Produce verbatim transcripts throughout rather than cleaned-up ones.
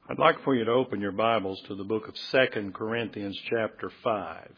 I'd like for you to open your Bibles to the book of Second Corinthians chapter five.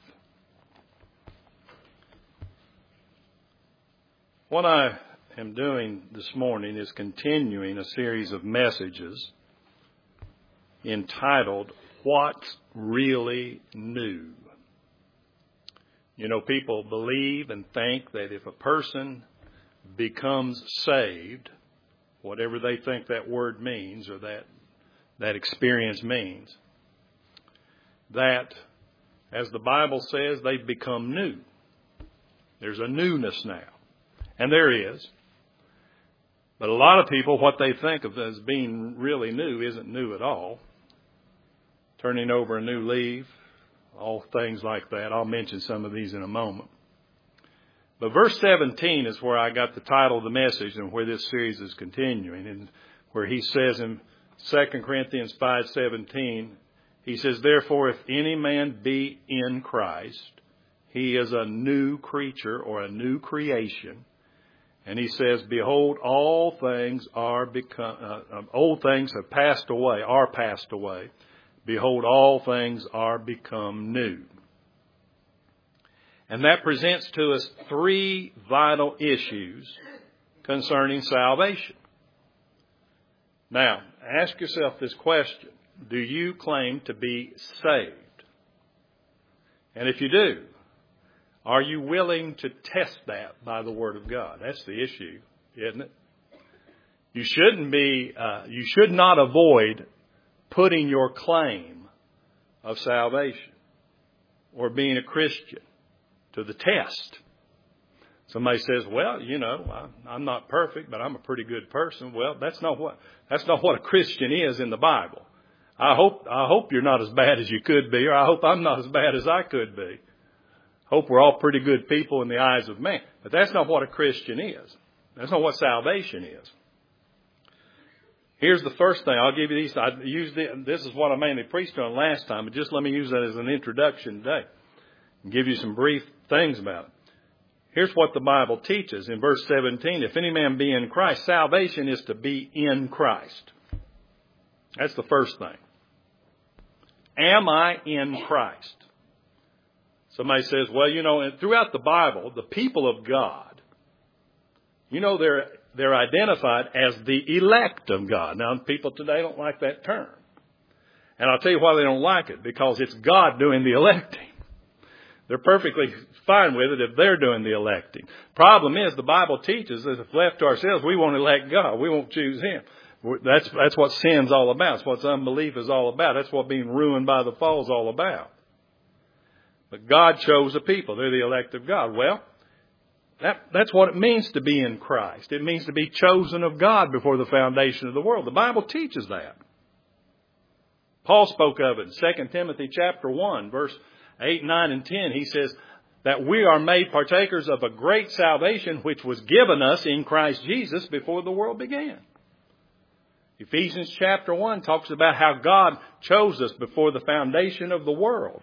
What I am doing this morning is continuing a series of messages entitled, What's Really New? You know, people believe and think that if a person becomes saved, whatever they think that word means or that that experience means, that, as the Bible says, they've become new. There's a newness now. And there is. But a lot of people, what they think of as being really new isn't new at all. Turning over a new leaf, all things like that. I'll mention some of these in a moment. But verse seventeen is where I got the title of the message and where this series is continuing. And where he says in Second Corinthians five seventeen, he says, Therefore, if any man be in Christ, he is a new creature or a new creation. And he says, Behold, all things are become, uh, old things have passed away, are passed away. Behold, all things are become new. And that presents to us three vital issues concerning salvation. Now, ask yourself this question. Do you claim to be saved? And if you do, are you willing to test that by the Word of God? That's the issue, isn't it? You shouldn't be, uh, you should not avoid putting your claim of salvation or being a Christian to the test. Somebody says, well, you know, I, I'm not perfect, but I'm a pretty good person. Well, that's not what that's not what a Christian is in the Bible. I hope I hope you're not as bad as you could be, or I hope I'm not as bad as I could be. Hope we're all pretty good people in the eyes of man. But that's not what a Christian is. That's not what salvation is. Here's the first thing. I'll give you these. I used it, this is what I mainly preached on last time, but just let me use that as an introduction today and give you some brief things about it. Here's what the Bible teaches in verse seventeen. If any man be in Christ, salvation is to be in Christ. That's the first thing. Am I in Christ? Somebody says, well, you know, throughout the Bible, the people of God, you know, they're they're identified as the elect of God. Now, people today don't like that term. And I'll tell you why they don't like it. Because it's God doing the electing. They're perfectly fine with it if they're doing the electing. Problem is, the Bible teaches that if left to ourselves, we won't elect God. We won't choose Him. That's, that's what sin's all about. That's what unbelief is all about. That's what being ruined by the fall is all about. But God chose a people. They're the elect of God. Well, that, that's what it means to be in Christ. It means to be chosen of God before the foundation of the world. The Bible teaches that. Paul spoke of it in Second Timothy chapter one, verse eight, nine, and ten. He says that we are made partakers of a great salvation which was given us in Christ Jesus before the world began. Ephesians chapter one talks about how God chose us before the foundation of the world.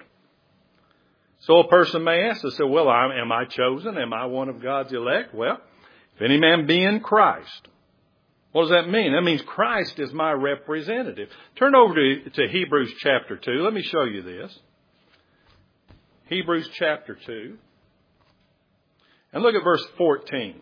So a person may ask us, well, am I chosen? Am I one of God's elect? Well, if any man be in Christ. What does that mean? That means Christ is my representative. Turn over to, to Hebrews chapter two. Let me show you this. Hebrews chapter two. And look at verse fourteen.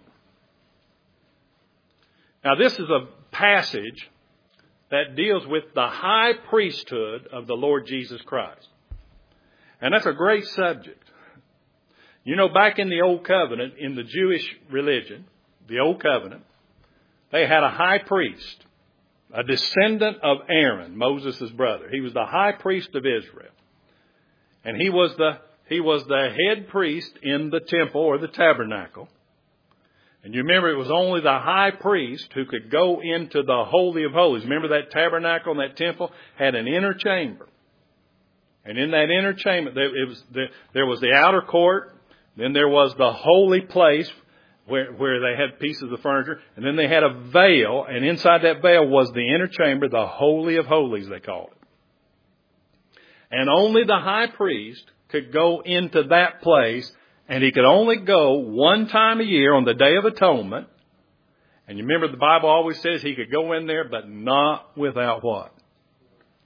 Now this is a passage that deals with the high priesthood of the Lord Jesus Christ. And that's a great subject. You know, back in the Old Covenant, in the Jewish religion, the Old Covenant, they had a high priest, a descendant of Aaron, Moses' brother. He was the high priest of Israel. And he was the he was the head priest in the temple or the tabernacle. And you remember it was only the high priest who could go into the Holy of Holies. Remember that tabernacle and that temple had an inner chamber. And in that inner chamber, there, it was the, there was the outer court. Then there was the holy place where, where they had pieces of furniture. And then they had a veil. And inside that veil was the inner chamber, the Holy of Holies, they called it. And only the high priest could go into that place. And he could only go one time a year on the Day of Atonement. And you remember the Bible always says he could go in there, but not without what?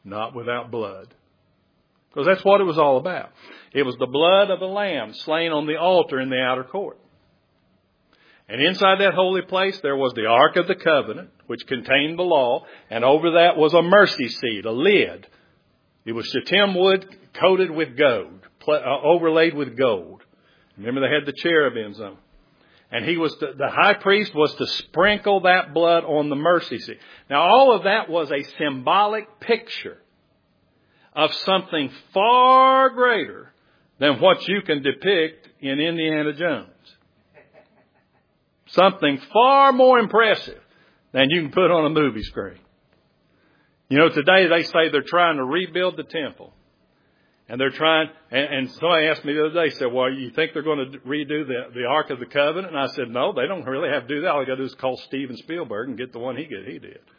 not without blood. Because that's what it was all about. It was the blood of a lamb slain on the altar in the outer court. And inside that holy place, there was the Ark of the Covenant, which contained the law. And over that was a mercy seat, a lid. It was shittim wood coated with gold, overlaid with gold. Remember, they had the cherubims on. And he was to, the high priest was to sprinkle that blood on the mercy seat. Now, all of that was a symbolic picture of something far greater than what you can depict in Indiana Jones. Something far more impressive than you can put on a movie screen. You know, today they say they're trying to rebuild the temple. And they're trying, and, and somebody asked me the other day, said, well, you think they're going to redo the, the Ark of the Covenant? And I said, no, they don't really have to do that. All they got to do is call Steven Spielberg and get the one he get, he did.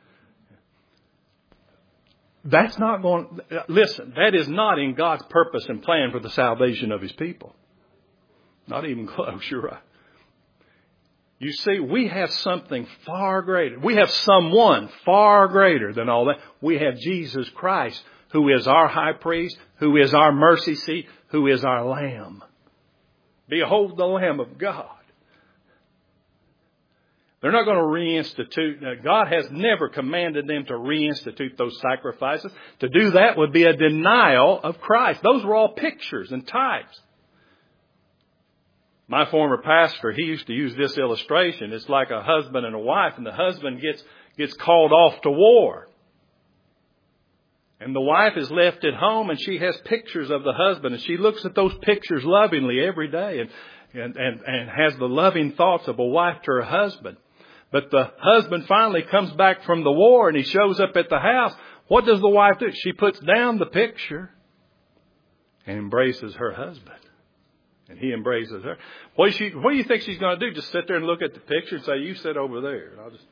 That's not going, listen, that is not in God's purpose and plan for the salvation of His people. Not even close, you're right. You see, we have something far greater. We have someone far greater than all that. We have Jesus Christ, who is our high priest, who is our mercy seat, who is our Lamb. Behold the Lamb of God. They're not going to reinstitute. God has never commanded them to reinstitute those sacrifices. To do that would be a denial of Christ. Those were all pictures and types. My former pastor, he used to use this illustration. It's like a husband and a wife, and the husband gets, gets called off to war. And the wife is left at home, and she has pictures of the husband, and she looks at those pictures lovingly every day and, and, and, and has the loving thoughts of a wife to her husband. But the husband finally comes back from the war, and he shows up at the house. What does the wife do? She puts down the picture and embraces her husband. And he embraces her. What, is she, what do you think she's going to do? Just sit there and look at the picture and say, you sit over there. And I'll just...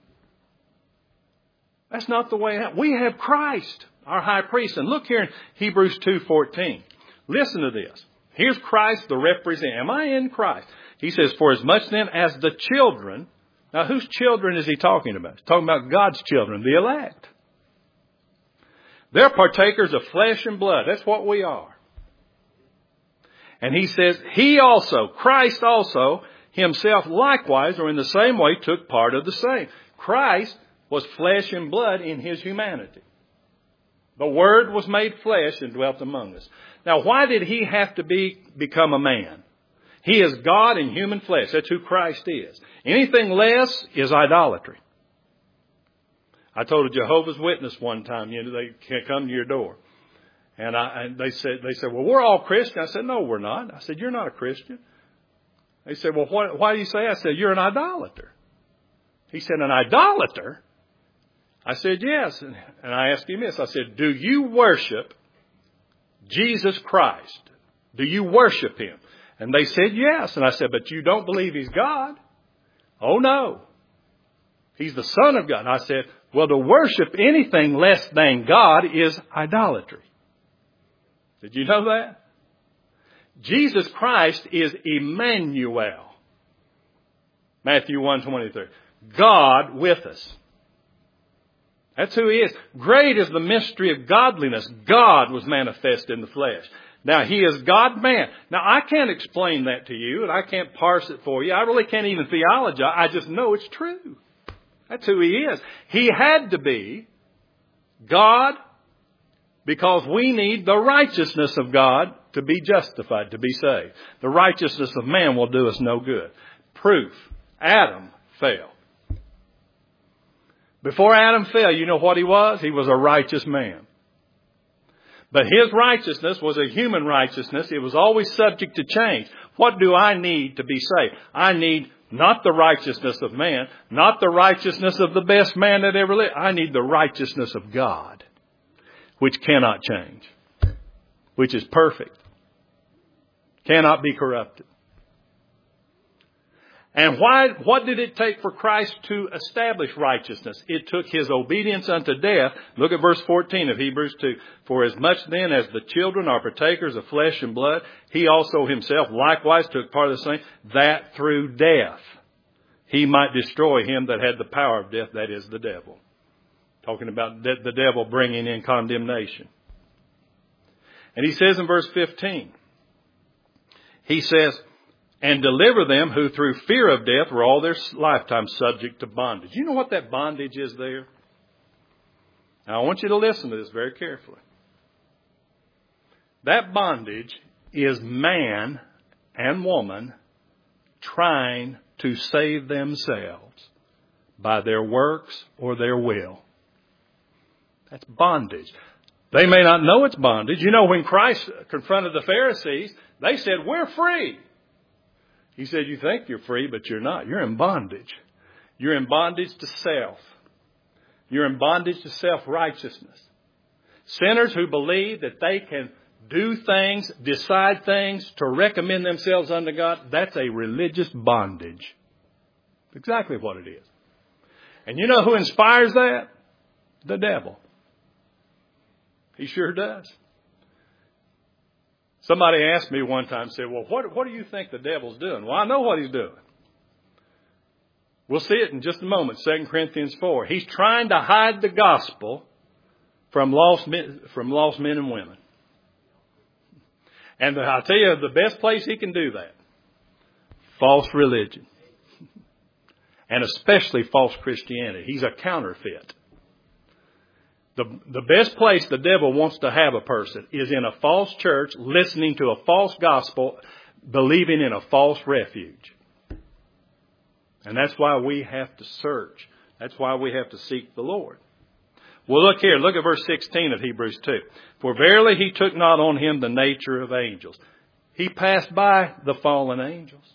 That's not the way out. We have Christ, our high priest. And look here in Hebrews two fourteen. Listen to this. Here's Christ, the representative. Am I in Christ? He says, for as much then as the children. Now, whose children is he talking about? He's talking about God's children, the elect. They're partakers of flesh and blood. That's what we are. And he says, he also, Christ also, himself likewise, or in the same way, took part of the same. Christ was flesh and blood in his humanity. The Word was made flesh and dwelt among us. Now, why did he have to be become a man? He is God in human flesh. That's who Christ is. Anything less is idolatry. I told a Jehovah's Witness one time, you know, they can't come to your door. And, I, and they said, they said, well, we're all Christian. I said, no, we're not. I said, you're not a Christian. They said, well, what, why do you say? I said, you're an idolater. He said, an idolater? I said, yes. And, and I asked him this. I said, do you worship Jesus Christ? Do you worship him? And they said, yes. And I said, but you don't believe he's God? Oh, no. He's the Son of God. And I said, well, to worship anything less than God is idolatry. Did you know that? Jesus Christ is Emmanuel. Matthew one twenty-three. God with us. That's who he is. Great is the mystery of godliness. God was manifest in the flesh. Now, he is God-man. Now, I can't explain that to you, and I can't parse it for you. I really can't even theologize. I just know it's true. That's who he is. He had to be God because we need the righteousness of God to be justified, to be saved. The righteousness of man will do us no good. Proof. Adam fell. Before Adam fell, you know what he was? He was a righteous man. But his righteousness was a human righteousness. It was always subject to change. What do I need to be saved? I need not the righteousness of man, not the righteousness of the best man that ever lived. I need the righteousness of God, which cannot change, which is perfect, cannot be corrupted. And why? What did it take for Christ to establish righteousness? It took his obedience unto death. Look at verse fourteen of Hebrews two. For as much then as the children are partakers of flesh and blood, he also himself likewise took part of the same, that through death he might destroy him that had the power of death, that is the devil. Talking about the, the devil bringing in condemnation. And he says in verse fifteen, he says, and deliver them who through fear of death were all their lifetime subject to bondage. You know what that bondage is there? Now I want you to listen to this very carefully. That bondage is man and woman trying to save themselves by their works or their will. That's bondage. They may not know it's bondage. You know, when Christ confronted the Pharisees, they said, we're free. He said, you think you're free, but you're not. You're in bondage. You're in bondage to self. You're in bondage to self-righteousness. Sinners who believe that they can do things, decide things to recommend themselves unto God, that's a religious bondage. Exactly what it is. And you know who inspires that? The devil. He sure does. Somebody asked me one time, said, well, what, what do you think the devil's doing? Well, I know what he's doing. We'll see it in just a moment, Second Corinthians four. He's trying to hide the gospel from lost men, from lost men and women. And I'll tell you the best place he can do that. False religion. And especially false Christianity. He's a counterfeit. The, the best place the devil wants to have a person is in a false church, listening to a false gospel, believing in a false refuge. And that's why we have to search. That's why we have to seek the Lord. Well, look here. Look at verse sixteen of Hebrews two. For verily he took not on him the nature of angels. He passed by the fallen angels.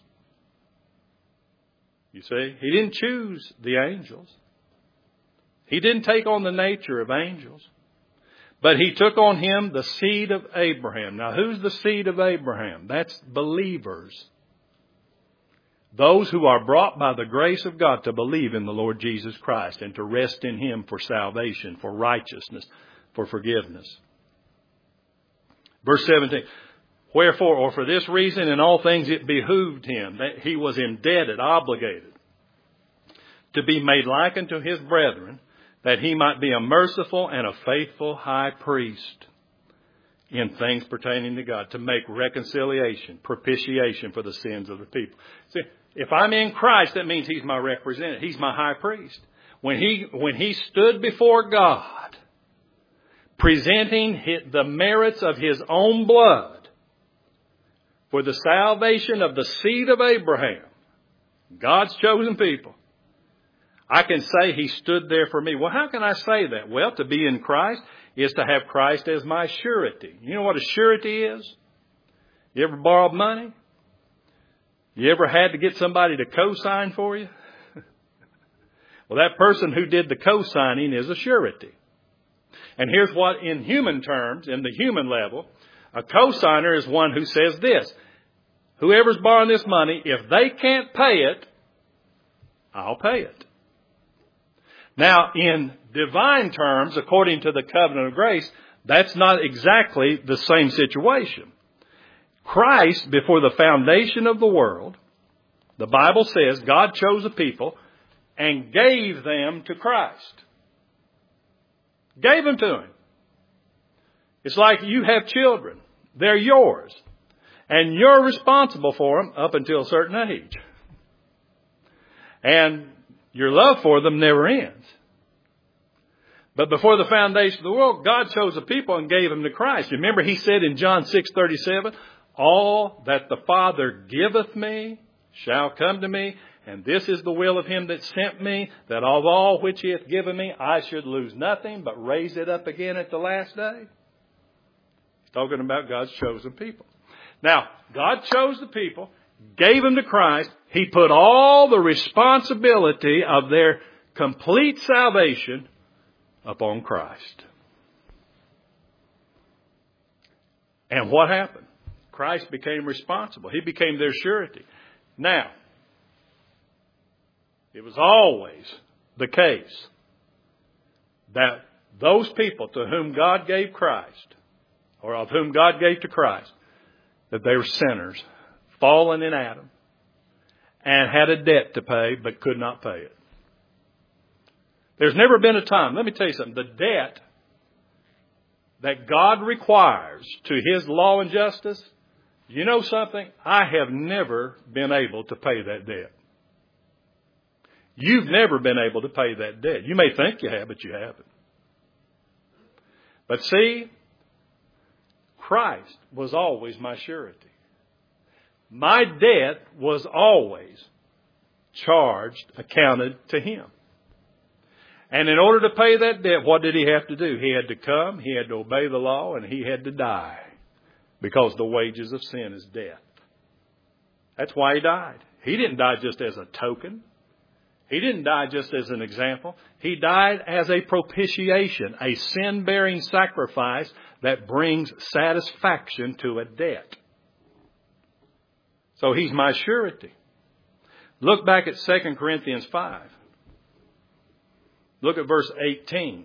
You see, he didn't choose the angels. He didn't take on the nature of angels. But he took on him the seed of Abraham. Now, who's the seed of Abraham? That's believers. Those who are brought by the grace of God to believe in the Lord Jesus Christ and to rest in Him for salvation, for righteousness, for forgiveness. Verse seventeen. Wherefore, or for this reason in all things it behooved him, that he was indebted, obligated, to be made like unto his brethren, that he might be a merciful and a faithful high priest in things pertaining to God, to make reconciliation, propitiation for the sins of the people. See, if I'm in Christ, that means He's my representative. He's my high priest. When he, when he stood before God, presenting the merits of His own blood for the salvation of the seed of Abraham, God's chosen people, I can say He stood there for me. Well, how can I say that? Well, to be in Christ is to have Christ as my surety. You know what a surety is? You ever borrowed money? You ever had to get somebody to co-sign for you? Well, that person who did the co-signing is a surety. And here's what, in human terms, in the human level, a co-signer is one who says this: whoever's borrowing this money, if they can't pay it, I'll pay it. Now, in divine terms, according to the covenant of grace, that's not exactly the same situation. Christ, before the foundation of the world, the Bible says God chose a people and gave them to Christ. Gave them to Him. It's like you have children. They're yours. And you're responsible for them up until a certain age. And your love for them never ends. But before the foundation of the world, God chose a people and gave them to Christ. Remember, He said in John six thirty-seven, all that the Father giveth me shall come to me, and this is the will of Him that sent me, that of all which He hath given me, I should lose nothing, but raise it up again at the last day. He's talking about God's chosen people. Now, God chose the people, gave them to Christ. He put all the responsibility of their complete salvation upon Christ. And what happened? Christ became responsible. He became their surety. Now, it was always the case that those people to whom God gave Christ, or of whom God gave to Christ, that they were sinners, fallen in Adam, and had a debt to pay, but could not pay it. There's never been a time, let me tell you something, the debt that God requires to His law and justice, you know something? I have never been able to pay that debt. You've never been able to pay that debt. You may think you have, but you haven't. But see, Christ was always my surety. My debt was always charged, accounted to Him. And in order to pay that debt, what did He have to do? He had to come, He had to obey the law, and He had to die. Because the wages of sin is death. That's why He died. He didn't die just as a token. He didn't die just as an example. He died as a propitiation, a sin-bearing sacrifice that brings satisfaction to a debt. So He's my surety. Look back at Second Corinthians five. Look at verse eighteen.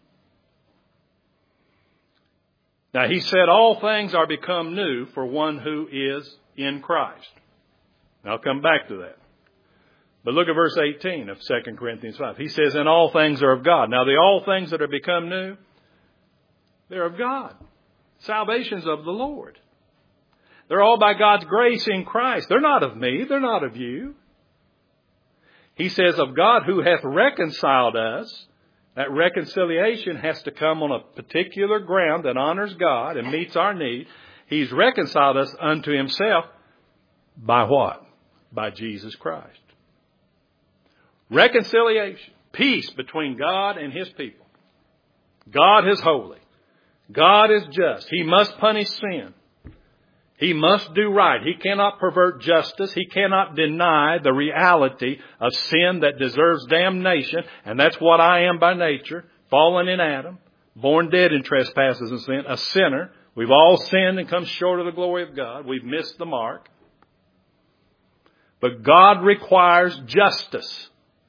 Now He said, all things are become new for one who is in Christ. I'll come back to that. But look at verse eighteen of Second Corinthians five. He says, and all things are of God. Now the all things that are become new, they're of God. Salvation's of the Lord. They're all by God's grace in Christ. They're not of me. They're not of you. He says, of God who hath reconciled us. That reconciliation has to come on a particular ground that honors God and meets our need. He's reconciled us unto Himself by what? By Jesus Christ. Reconciliation. Peace between God and His people. God is holy. God is just. He must punish sin. He must do right. He cannot pervert justice. He cannot deny the reality of sin that deserves damnation. And that's what I am by nature. Fallen in Adam. Born dead in trespasses and sin. A sinner. We've all sinned and come short of the glory of God. We've missed the mark. But God requires justice.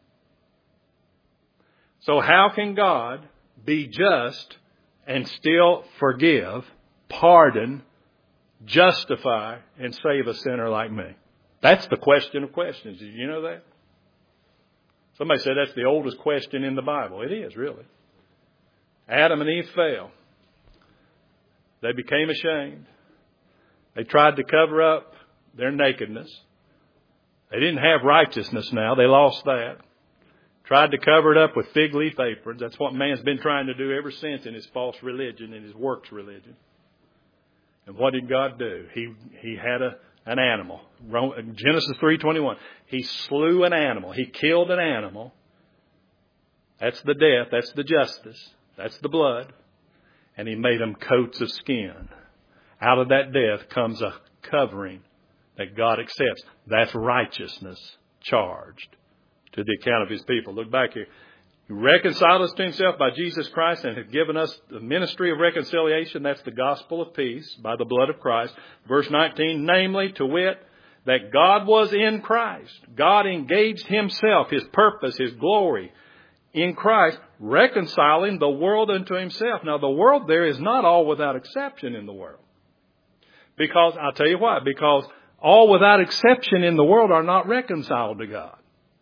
So how can God be just and still forgive, pardon, justify, and save a sinner like me? That's the question of questions. Did you know that? Somebody said that's the oldest question in the Bible. It is, really. Adam and Eve fell. They became ashamed. They tried to cover up their nakedness. They didn't have righteousness now. They lost that. Tried to cover it up with fig leaf aprons. That's what man's been trying to do ever since in his false religion, in his works religion. And what did God do? He he had a an animal. Genesis three twenty-one. He slew an animal. He killed an animal. That's the death. That's the justice. That's the blood. And He made them coats of skin. Out of that death comes a covering that God accepts. That's righteousness charged to the account of His people. Look back here. He reconciled us to Himself by Jesus Christ and has given us the ministry of reconciliation. That's the gospel of peace by the blood of Christ. Verse nineteen, namely, to wit, that God was in Christ. God engaged Himself, His purpose, His glory in Christ, reconciling the world unto Himself. Now, the world there is not all without exception in the world. Because, I'll tell you why, because all without exception in the world are not reconciled to God.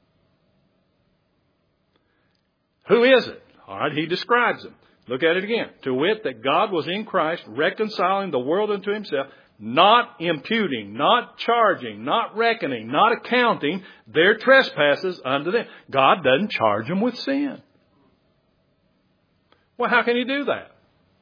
Who is it? All right, He describes them. Look at it again. To wit, that God was in Christ, reconciling the world unto Himself, not imputing, not charging, not reckoning, not accounting their trespasses unto them. God doesn't charge them with sin. Well, how can He do that?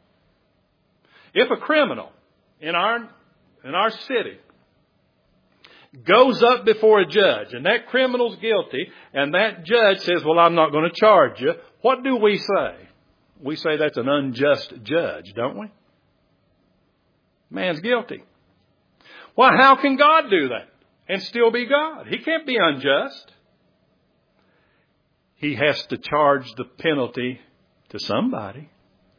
If a criminal in our, in our city goes up before a judge and that criminal's guilty and that judge says, well, I'm not going to charge you, what do we say? We say that's an unjust judge, don't we? Man's guilty. Well, how can God do that and still be God? He can't be unjust. He has to charge the penalty to somebody.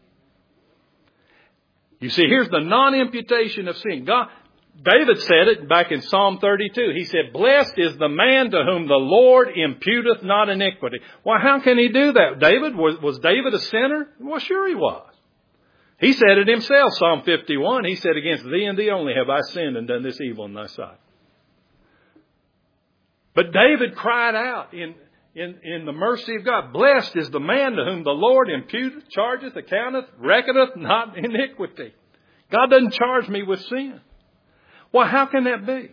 You see, here's the non-imputation of sin. God, David said it back in Psalm thirty-two. He said, blessed is the man to whom the Lord imputeth not iniquity. Well, how can He do that? David, was, was David a sinner? Well, sure he was. He said it himself, Psalm fifty-one. He said, against thee and thee only have I sinned and done this evil in thy sight. But David cried out in, in, in the mercy of God. Blessed is the man to whom the Lord imputeth, chargeth, accounteth, reckoneth not iniquity. God doesn't charge me with sin. Well, how can that be?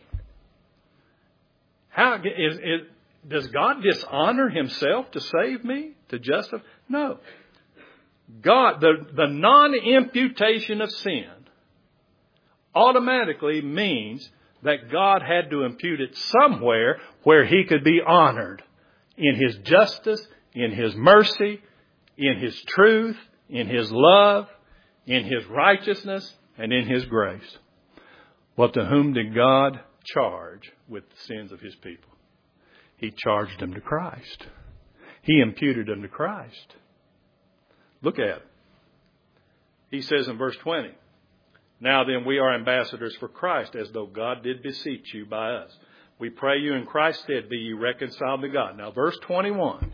How is, is, does God dishonor himself to save me, to justify? No. God, the, the non-imputation of sin automatically means that God had to impute it somewhere where he could be honored in his justice, in his mercy, in his truth, in his love, in his righteousness, and in his grace. Well, to whom did God charge with the sins of his people? He charged them to Christ. He imputed them to Christ. Look at it. He says in verse twenty, now then we are ambassadors for Christ, as though God did beseech you by us. We pray you in Christ's stead be ye reconciled to God. Now verse twenty-one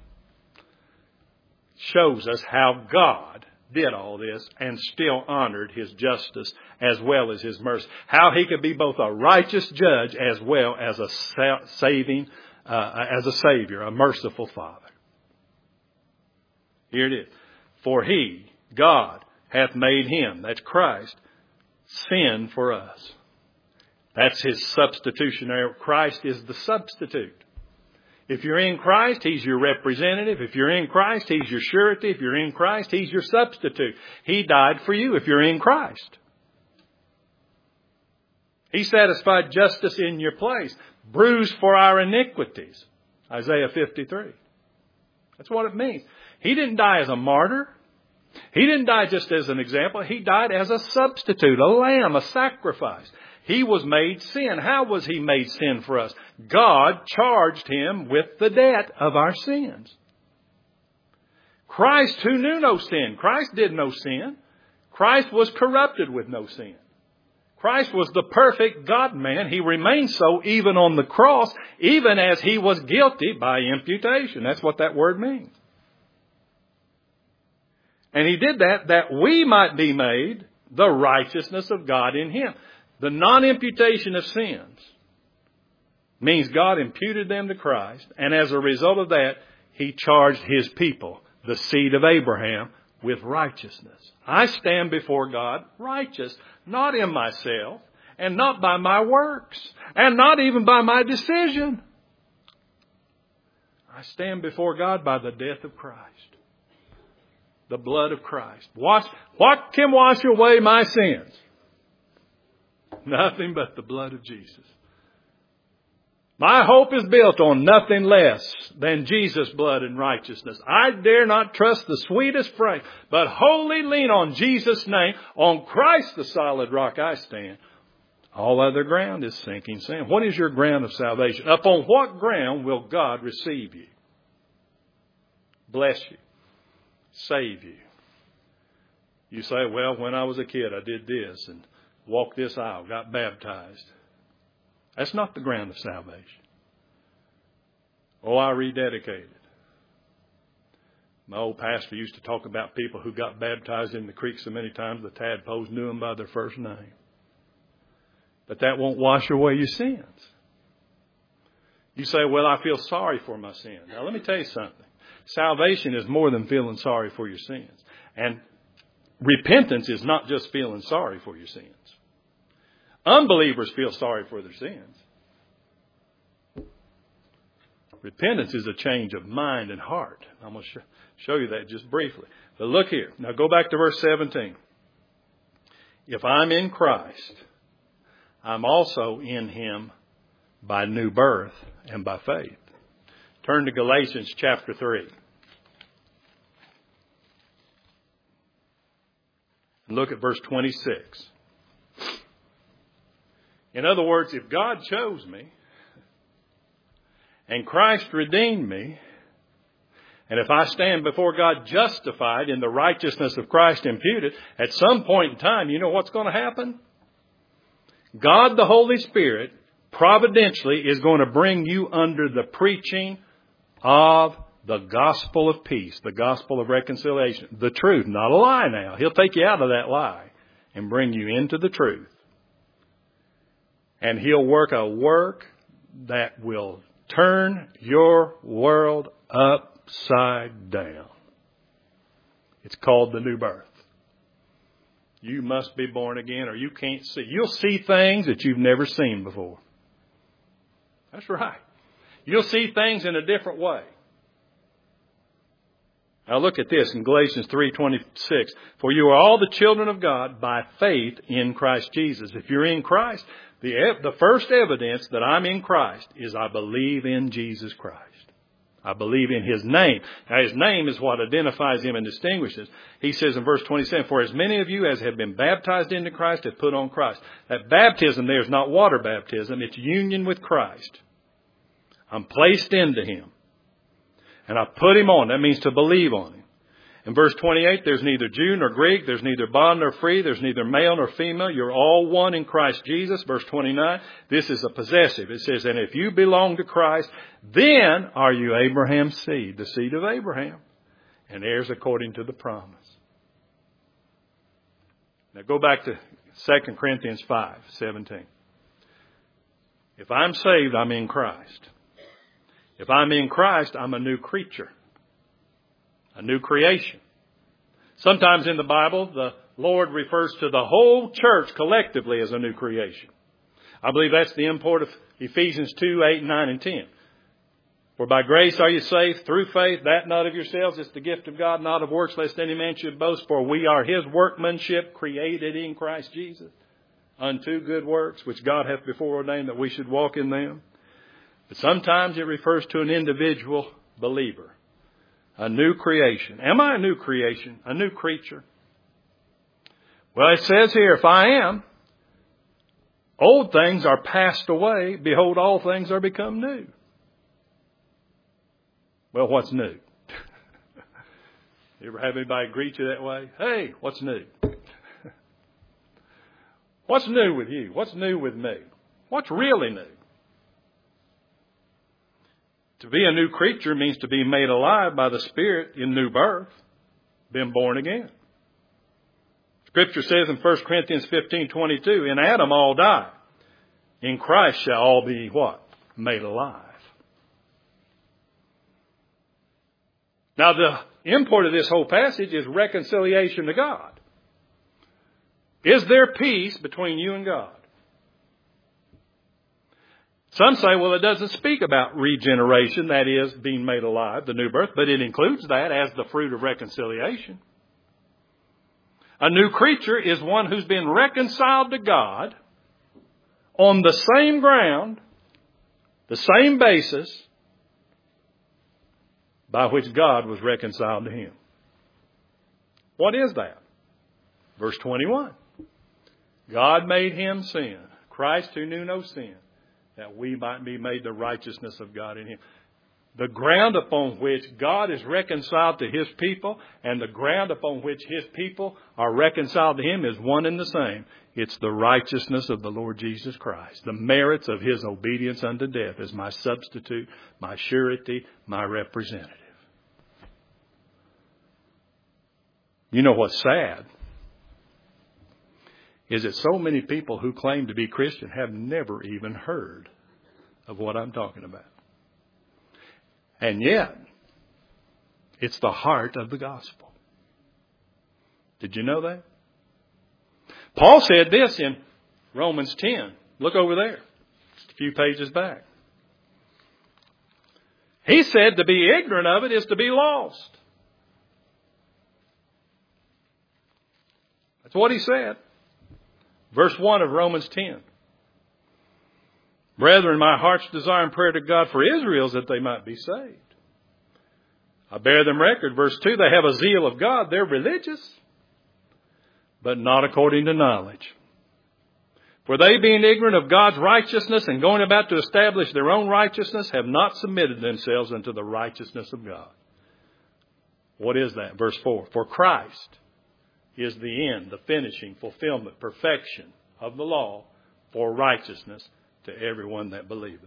shows us how God did all this and still honored his justice as well as his mercy. How he could be both a righteous judge as well as a saving, uh, as a Savior, a merciful Father. Here it is. For he, God, hath made him, that's Christ, sin for us. That's his substitutionary. Christ is the substitute. If you're in Christ, he's your representative. If you're in Christ, he's your surety. If you're in Christ, he's your substitute. He died for you if you're in Christ. He satisfied justice in your place, bruised for our iniquities. Isaiah fifty-three. That's what it means. He didn't die as a martyr. He didn't die just as an example. He died as a substitute, a lamb, a sacrifice. He was made sin. How was he made sin for us? God charged him with the debt of our sins. Christ, who knew no sin. Christ did no sin. Christ was corrupted with no sin. Christ was the perfect God-man. He remained so even on the cross, even as he was guilty by imputation. That's what that word means. And he did that, that we might be made the righteousness of God in him. The non-imputation of sins means God imputed them to Christ. And as a result of that, he charged his people, the seed of Abraham, with righteousness. I stand before God righteous, not in myself, and not by my works, and not even by my decision. I stand before God by the death of Christ. The blood of Christ. Wash, what can wash away my sins? Nothing but the blood of Jesus. My hope is built on nothing less than Jesus' blood and righteousness. I dare not trust the sweetest frame, but wholly lean on Jesus' name. On Christ the solid rock I stand. All other ground is sinking sand. What is your ground of salvation? Upon what ground will God receive you? Bless you. Save you. You say, well, when I was a kid, I did this and walked this aisle, got baptized. That's not the ground of salvation. Oh, I rededicated. My old pastor used to talk about people who got baptized in the creek so many times the tadpoles knew them by their first name. But that won't wash away your sins. You say, well, I feel sorry for my sins. Now, let me tell you something. Salvation is more than feeling sorry for your sins. And repentance is not just feeling sorry for your sins. Unbelievers feel sorry for their sins. Repentance is a change of mind and heart. I'm going to sh- show you that just briefly. But look here. Now go back to verse seventeen. If I'm in Christ, I'm also in him by new birth and by faith. Turn to Galatians chapter three. Look at verse twenty-six. In other words, if God chose me and Christ redeemed me, and if I stand before God justified in the righteousness of Christ imputed, at some point in time, you know what's going to happen? God the Holy Spirit providentially is going to bring you under the preaching of the gospel of peace, the gospel of reconciliation, the truth, not a lie now. He'll take you out of that lie and bring you into the truth. And he'll work a work that will turn your world upside down. It's called the new birth. You must be born again or you can't see. You'll see things that you've never seen before. That's right. You'll see things in a different way. Now look at this in Galatians three twenty-six. For you are all the children of God by faith in Christ Jesus. If you're in Christ, the, the first evidence that I'm in Christ is I believe in Jesus Christ. I believe in His name. Now His name is what identifies Him and distinguishes. He says in verse twenty-seven, for as many of you as have been baptized into Christ have put on Christ. That baptism there is not water baptism. It's union with Christ. I'm placed into Him. And I put Him on. That means to believe on Him. In verse twenty-eight, there's neither Jew nor Greek. There's neither bond nor free. There's neither male nor female. You're all one in Christ Jesus. Verse twenty-nine, this is a possessive. It says, and if you belong to Christ, then are you Abraham's seed, the seed of Abraham, and heirs according to the promise. Now go back to Second Corinthians five seventeen. If I'm saved, I'm in Christ. If I'm in Christ, I'm a new creature, a new creation. Sometimes in the Bible, the Lord refers to the whole church collectively as a new creation. I believe that's the import of Ephesians two, eight, nine, and ten. For by grace are you saved through faith, that not of yourselves, it's the gift of God, not of works, lest any man should boast. For we are His workmanship, created in Christ Jesus, unto good works, which God hath before ordained that we should walk in them. But sometimes it refers to an individual believer, a new creation. Am I a new creation, a new creature? Well, it says here, if I am, old things are passed away. Behold, all things are become new. Well, what's new? You ever have anybody greet you that way? Hey, what's new? What's new with you? What's new with me? What's really new? To be a new creature means to be made alive by the Spirit in new birth, been born again. Scripture says in First Corinthians fifteen twenty-two, in Adam all die. In Christ shall all be what? Made alive. Now the import of this whole passage is reconciliation to God. Is there peace between you and God? Some say, well, it doesn't speak about regeneration, that is, being made alive, the new birth, but it includes that as the fruit of reconciliation. A new creature is one who's been reconciled to God on the same ground, the same basis by which God was reconciled to him. What is that? Verse twenty-one. God made him sin, Christ who knew no sin, that we might be made the righteousness of God in him. The ground upon which God is reconciled to his people and the ground upon which his people are reconciled to him is one and the same. It's the righteousness of the Lord Jesus Christ. The merits of his obedience unto death as my substitute, my surety, my representative. You know what's sad? Is that so many people who claim to be Christian have never even heard of what I'm talking about. And yet, it's the heart of the gospel. Did you know that? Paul said this in Romans ten. Look over there, just a few pages back. He said to be ignorant of it is to be lost. That's what he said. Verse one of Romans ten. Brethren, my heart's desire and prayer to God for Israel is that they might be saved. I bear them record. Verse two, they have a zeal of God. They're religious, but not according to knowledge. For they, being ignorant of God's righteousness and going about to establish their own righteousness, have not submitted themselves unto the righteousness of God. What is that? Verse four, for Christ is the end, the finishing, fulfillment, perfection of the law for righteousness to everyone that believeth.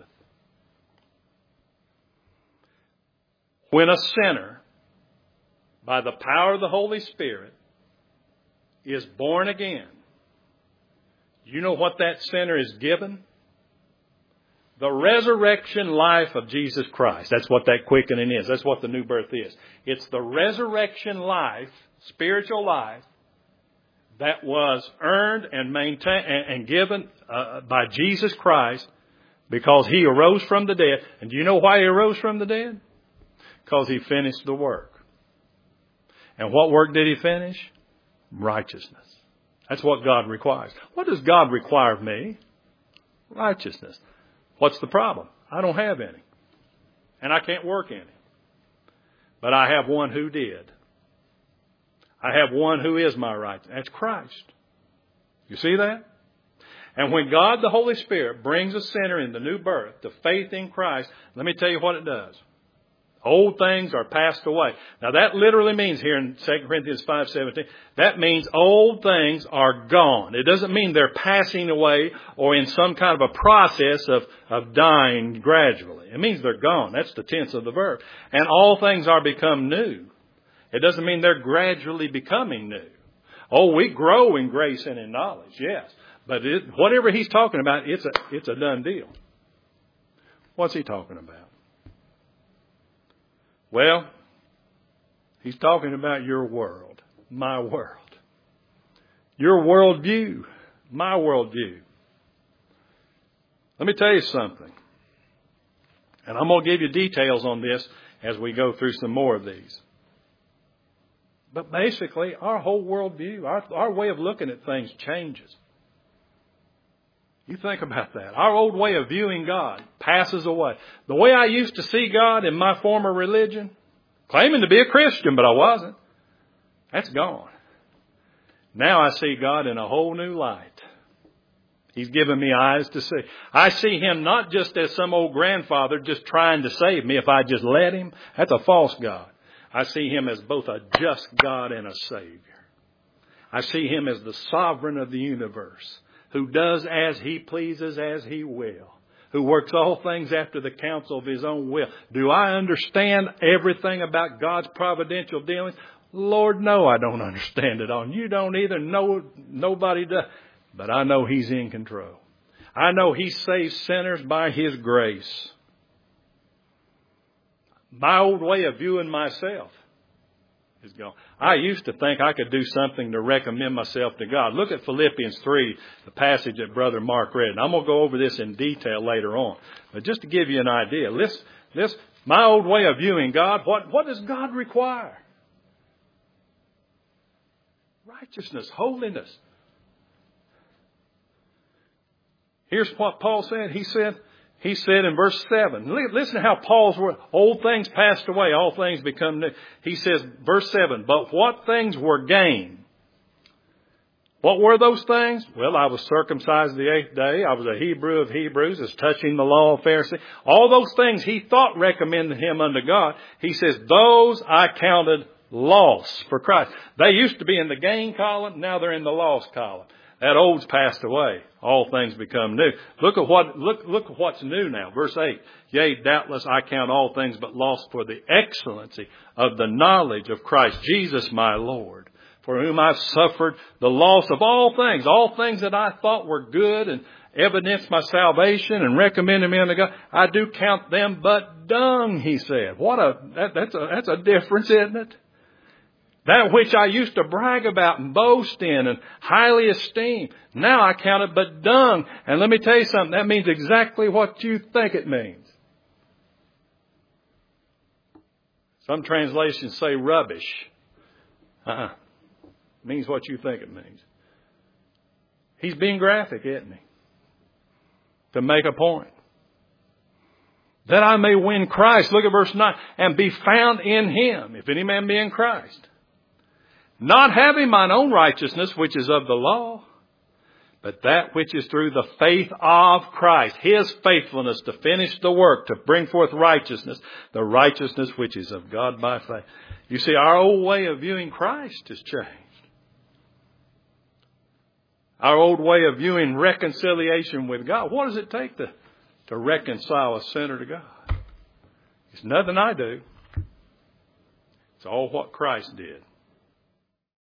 When a sinner, by the power of the Holy Spirit, is born again, you know what that sinner is given? The resurrection life of Jesus Christ. That's what that quickening is. That's what the new birth is. It's the resurrection life, spiritual life, that was earned and maintained and given uh, by Jesus Christ because He arose from the dead. And do you know why He arose from the dead? Because He finished the work. And what work did He finish? Righteousness. That's what God requires. What does God require of me? Righteousness. What's the problem? I don't have any. And I can't work any. But I have one who did. I have one who is my righteousness. That's Christ. You see that? And when God the Holy Spirit brings a sinner in the new birth to faith in Christ, let me tell you what it does. Old things are passed away. Now that literally means here in Second Corinthians five seventeen, that means old things are gone. It doesn't mean they're passing away or in some kind of a process of, of dying gradually. It means they're gone. That's the tense of the verb. And all things are become new. It doesn't mean they're gradually becoming new. Oh, we grow in grace and in knowledge, yes. But it, whatever he's talking about, it's a, it's a done deal. What's he talking about? Well, he's talking about your world, my world. Your worldview, my worldview. Let me tell you something. And I'm going to give you details on this as we go through some more of these. But basically, our whole worldview, our, our way of looking at things changes. You think about that. Our old way of viewing God passes away. The way I used to see God in my former religion, claiming to be a Christian, but I wasn't, that's gone. Now I see God in a whole new light. He's given me eyes to see. I see Him not just as some old grandfather just trying to save me if I just let Him. That's a false God. I see Him as both a just God and a Savior. I see Him as the sovereign of the universe, who does as He pleases as He will, who works all things after the counsel of His own will. Do I understand everything about God's providential dealings? Lord, no, I don't understand it all. You don't either. No, nobody does. But I know He's in control. I know He saves sinners by His grace. My old way of viewing myself is gone. I used to think I could do something to recommend myself to God. Look at Philippians three, the passage that Brother Mark read. And I'm going to go over this in detail later on. But just to give you an idea, this, this, my old way of viewing God, what, what does God require? Righteousness, holiness. Here's what Paul said. He said, He said in verse seven, listen to how Paul's word, old things passed away, all things become new. He says, verse seven, but what things were gained? What were those things? Well, I was circumcised the eighth day. I was a Hebrew of Hebrews, as touching the law of Pharisee. All those things he thought recommended him unto God. He says, those I counted loss for Christ. They used to be in the gain column. Now they're in the loss column. That old's passed away. All things become new. Look at what, look, look at what's new now. Verse eight. Yea, doubtless I count all things but loss for the excellency of the knowledge of Christ Jesus my Lord, for whom I've suffered the loss of all things. All things that I thought were good and evidenced my salvation and recommended me unto God. I do count them but dung, he said. What a, that, that's a, that's a difference, isn't it? That which I used to brag about and boast in and highly esteem, now I count it but dung. And let me tell you something, that means exactly what you think it means. Some translations say rubbish. Uh-uh. It means what you think it means. He's being graphic, isn't he? To make a point. That I may win Christ, look at verse nine, and be found in Him, if any man be in Christ. Not having mine own righteousness, which is of the law, but that which is through the faith of Christ, His faithfulness to finish the work, to bring forth righteousness, the righteousness which is of God by faith. You see, our old way of viewing Christ has changed. Our old way of viewing reconciliation with God. What does it take to, to reconcile a sinner to God? It's nothing I do. It's all what Christ did.